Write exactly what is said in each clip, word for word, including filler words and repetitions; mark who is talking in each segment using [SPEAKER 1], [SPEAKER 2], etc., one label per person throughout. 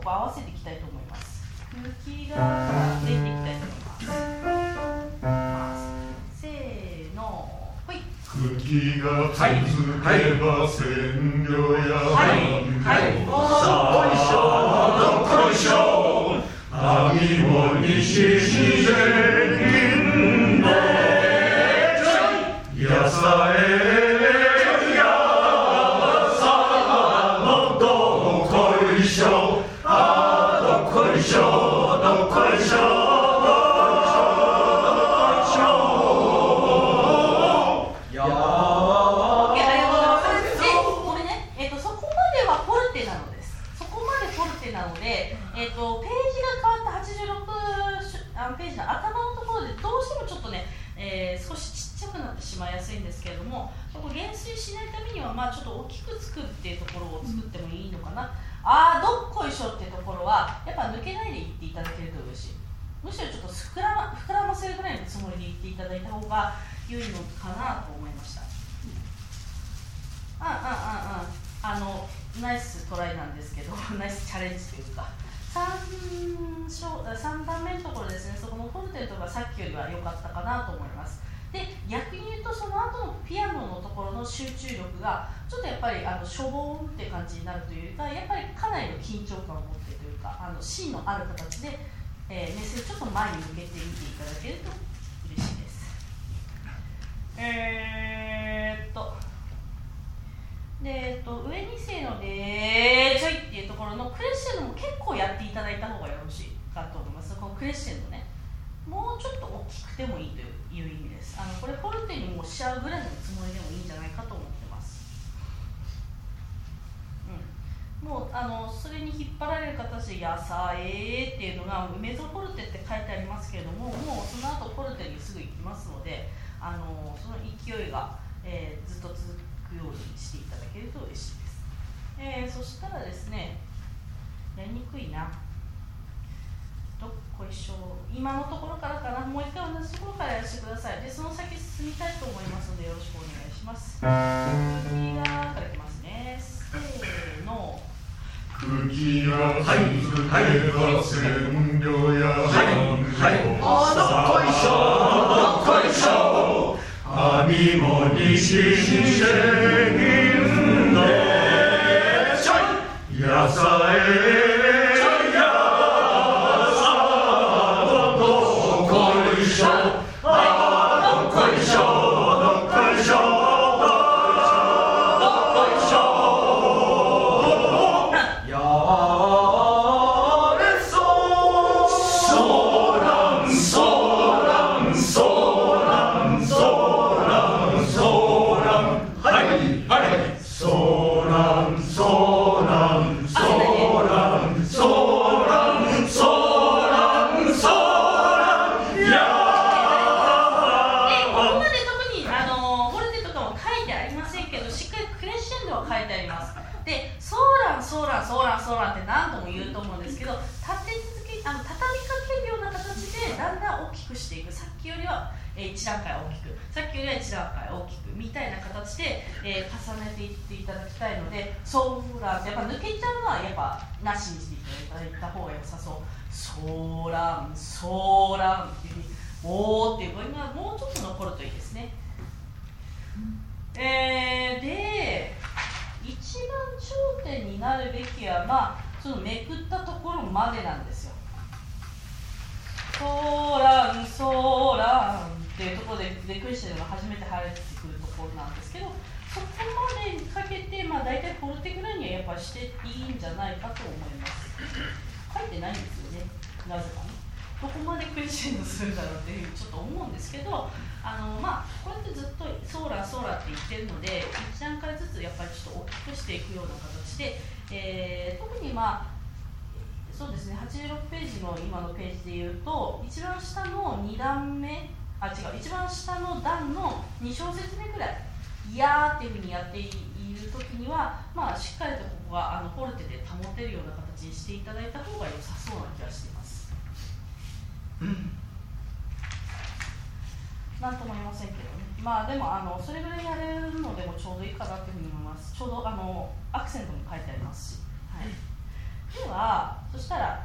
[SPEAKER 1] 合わせていきたいと思います。空気が抜いていきたいと思います。せーの、ほい。
[SPEAKER 2] 空気が続けば千両や
[SPEAKER 1] はいはい
[SPEAKER 2] さあどっこいしょ網も西自然でやさえやさのどっこいしょあどっこいしょどっこいしょ
[SPEAKER 1] なので、えーと、ページが変わったはちじゅうろくあのページの頭のところでどうしてもちょっとね、えー、少しちっちゃくなってしまいやすいんですけれども、そこ減衰しないためには、まあ、ちょっと大きく作るっていうところを作ってもいいのかな。あーどっこいしょっていうところはやっぱ抜けないで言っていただけると嬉しい。むしろちょっと膨らま、膨らませるぐらいのつもりで言っていただいた方が良いのかなと思いました。あああああのナイストライなんですけど、ナイスチャレンジというか 3, さん段目のところですね、そこのフォルテとかさっきよりは良かったかなと思います。で、逆に言うとその後のピアノのところの集中力がちょっとやっぱりあのしょぼーんって感じになるというか、やっぱりかなりの緊張感を持ってというか、あの芯のある形で、えー、メスをちょっと前に向けてみていただけると嬉しいです。えーっとでえっと、上にせーのでちょいっていうところのクレッシェンドも結構やっていただいた方がよろしいかと思います。このクレッシェンドね、もうちょっと大きくてもいいという意味です。あのこれフォルテにもしちゃうぐらいのつもりでもいいんじゃないかと思ってます。うん、もうあのそれに引っ張られる形で野菜っていうのがメゾフォルテって書いてありますけれども、もうその後フォルテにすぐ行きますので、あのその勢いが、えー、ずっと続くようにしていただけると嬉しいです。えー、そしたらですね、やりにくいな。どっこいしょ。今のところからかな。もう一回同じところからやらせてください。で、その先進みたいと思いますのでよろしくお願いします。空気がからきますね。せーの。
[SPEAKER 2] 空気が続けば千両やさあどっこいしょどっこいしょ網も西にせ銀でちょいやさえやさどっこいしょあどっこいしょどっこいしょどっこいしょやれそうそうなんそうなんそうなんそうなんそうなんはいはいそうなんそうなんそうなんそうなんそうなんそうなんや
[SPEAKER 1] で、ここまで特にあのフォルテとかも書いてありませんけど、しっかりクレッシェンドは書いてあります。で、ソーランソーランソーランソーランって何度も言うと思うんですけど、立て続けあの畳みかけるような形でだんだん大きくしていく。さっきよりは、えー、いち段階大きく、さっきよりはいち段階大きくみたいな形で、えー、重ねていっていただきたいので、ソーランってやっぱ抜けちゃうのはやっぱなしにしていただいた方が良さそう。ソーランソーランっていうおーっていう声がもうちょっと残るといいですね。えー、で一番頂点になるべきは、まあ、そのめくったところまでなんですよ。ソーランソーランっていうところでクレッシェンドが初めて入ってくるところなんですけど、そこまでにかけて、まあ、大体フォルテぐらいにはやっぱしていいんじゃないかと思います。書いてないんですよね、なぜかね。どこまでクレッシェンドするんだろうっていうふうにちょっと思うんですけど、あのまあ、こうやってずっとソーラーソーラーって言ってるので、いち段階ずつやっぱりちょっと大きくしていくような形で、えー、特にまあそうですね、はちじゅうろくページの今のページでいうと、一番下のに段目、あ違う、一番下の段のに小節目くらい、いやーっていうふうにやっているときには、まあ、しっかりとここがあのフォルテで保てるような形にしていただいた方が良さそうな気がしています。うん、なんとも言いませんけどね。まあでもあのそれぐらいやれるのでもちょうどいいかなというふうに思います。ちょうどあのアクセントも書いてありますし。はい、ではそしたら、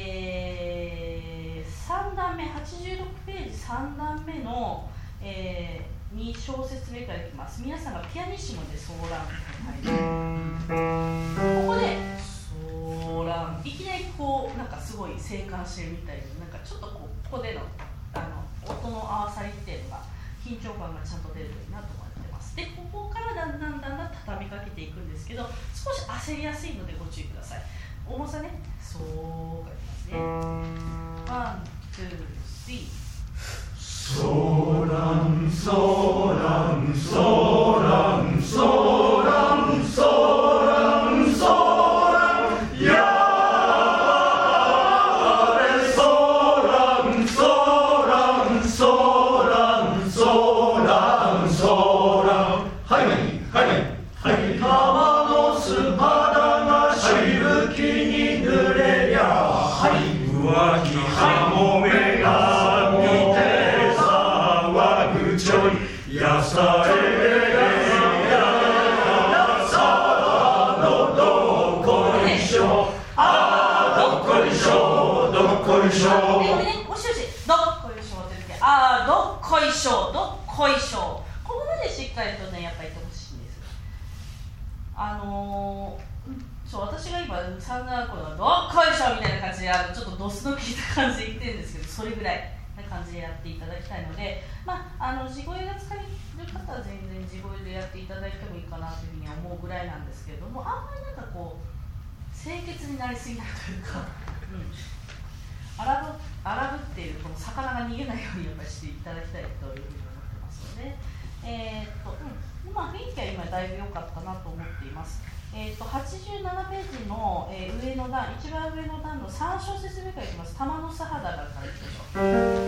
[SPEAKER 1] えー、さんだんめ、はちじゅうろくページさんだんめの、えー、に小節目からいきます。皆さんがピアニッシモでソーランに入る。ここでソーラン、いきなりこうなんかすごい静観してるみたいで、なんかちょっとこうここでのあの音の合わさりっていうのが緊張感がちゃんと出るといいなと思ってます。で、ここからだんだんだんだん畳みかけていくんですけど、少し焦りやすいのでご注意ください。重さね、そうかいきますね。ワン、ツー、スリー。
[SPEAKER 2] ソーラン、ソーラン、ソーラン、ソーラン、ソーラン、ソーラン、やれ、ソーラン、ソーラン、ソーラン、ソーラン、ソーラン、はいはいはいはい、玉のスパダがしぶきに濡れりゃ、はい、浮気かもめが見て騒ぐちょい、やさえやさのどこいしょ、あどこいしょ、どこいしょ、
[SPEAKER 1] ねね、おしおし、どっこいしょって言って、あーどっこいしょ、どっこいしょ、ここまでしっかりとね、やっぱり言ってほしいんです。あのー、そう、私が今さんだんこのどっこいしょみたいな感じで、あのちょっとドスの効いた感じで言ってるんですけど、それぐらいな感じでやっていただきたいので、まあ、あの地声が使える方は全然地声でやっていただいてもいいかなというふうに思うぐらいなんですけれども、あんまりなんかこう清潔になりすぎないというか、うん、荒ぶ荒ぶっているこの魚が逃げないようにやっぱりしていただきたいというふうに思ってますので、えーっとうん、まあ雰囲気は今だいぶ良かったなと思っています。えー、とはちじゅうななページの、えー、上の段、一番上の段のさん小節目からいきます。玉の素肌がからいきましょう。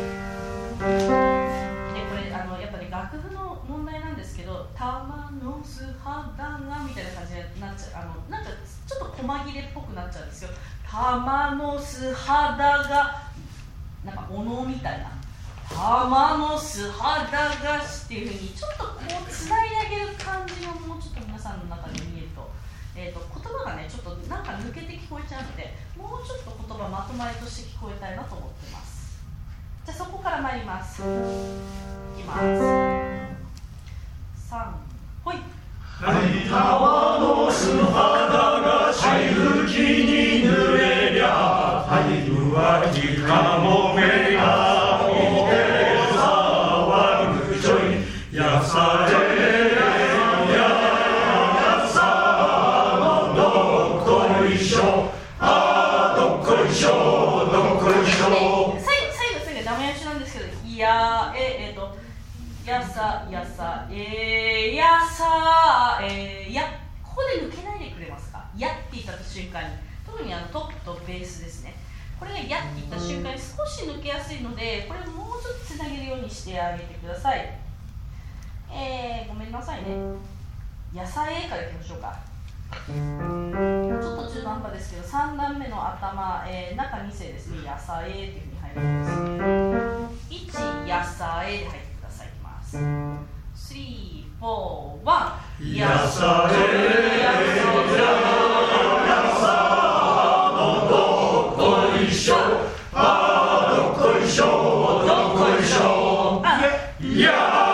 [SPEAKER 1] で、これあのやっぱり楽譜の問題なんですけど、玉の素肌がみたいな感じになっちゃう、あのなんかちょっと細切れっぽくなっちゃうんですよ。玉の素肌がなんかお能みたいな。玉の素肌がしっていうふうにちょっとこうつないであげる感じのもうちょっと皆さんの中で見えると。えー、と言葉がねちょっとなんか抜けて聞こえちゃうので、もうちょっと言葉まとまりとして聞こえたいなと思ってます。じゃあそこから参ります。いきます。さん、ほい。
[SPEAKER 2] はい、玉の素肌がしぶきに濡れりゃ、はい、浮気かもめが見て騒ぐちょい、やされ
[SPEAKER 1] やええー、とやさやさえー、やさえー、やここで抜けないでくれますか。やって言った瞬間に、特にあのトップとベースですね、これがやって言った瞬間に少し抜けやすいので、これもうちょっとつなげるようにしてあげてください。えー、ごめんなさいね。やさえからいきましょうか。ちょっと中途半端ですけど、さんだんめの頭、えー、中に声ですね、やさえっていうふうに入るんです。いち、やさえで入ってください。いきます。スリー、フォー、ワン。
[SPEAKER 2] やさえやさのどこいしょ、あどこいしょ、どこいしょ、や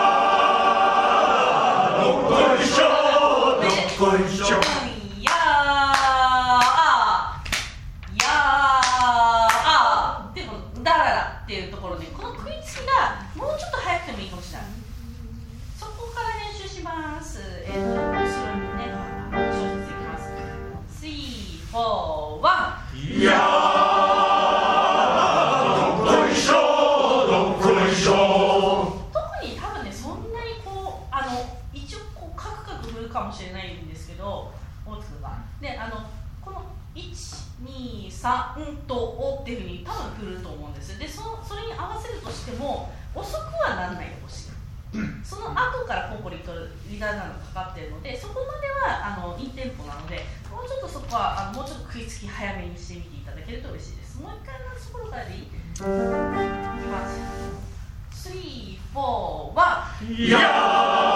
[SPEAKER 2] どこいしょ、どこいしょ。
[SPEAKER 1] っていうところで、この食いつきがもうちょっと早くてもいいかもしれない。そこから練習します。えーと、後ろにね、小節いきます。スリー、フォー、ワン。
[SPEAKER 2] やー、どこいしょ、どこいしょ。
[SPEAKER 1] 特に多分ね、そんなにこう、あの、一応こう、カクカク振るかもしれないんですけど、大津くんが。で、あの、このいち、に、さんとおっていうふうに多分振ると思うんです。で、その、それに合わせるとしても遅くはならないでほしい。その後からコンポリとリダーなのがかかっているので、そこまではあのインテンポなので、もうちょっとそこはあのもうちょっと食いつき早めにしてみていただけると嬉しいです。もう一回同じところからでいい？いきます。スリー、フォー、ワン。
[SPEAKER 2] やー